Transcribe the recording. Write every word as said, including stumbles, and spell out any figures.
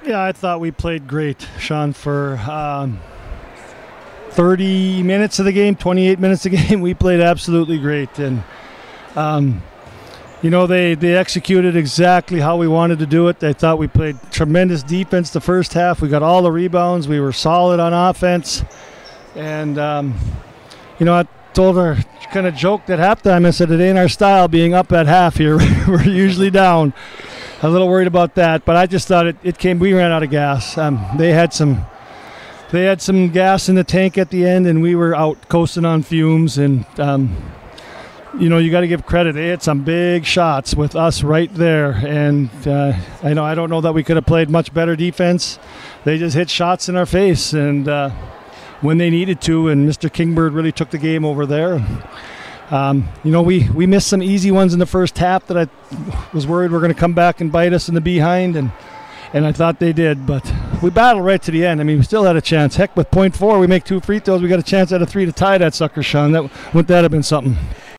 Yeah, I thought we played great, Sean, for um, thirty minutes of the game, twenty-eight minutes of the game. We played absolutely great. And, um, you know, they, they executed exactly how we wanted to do it. I thought we played tremendous defense the first half. We got all the rebounds. We were solid on offense. And, um, you know, I told her, kind of joked at halftime. I said, it ain't our style being up at half here. We're usually down. A little worried about that, but I just thought it, it came. We ran out of gas. Um, they had some, they had some gas in the tank at the end, and we were out coasting on fumes. And um, you know, you got to give credit. They had some big shots with us right there, and uh, I know I don't know that we could have played much better defense. They just hit shots in our face, and uh, when they needed to, and Mister Kingbird really took the game over there. Um, you know, we, we missed some easy ones in the first half that I was worried were going to come back and bite us in the behind, and and I thought they did. But we battled right to the end. I mean, we still had a chance. Heck, with point four, we make two free throws. We got a chance at a three to tie that sucker, Sean. That wouldn't that have been something?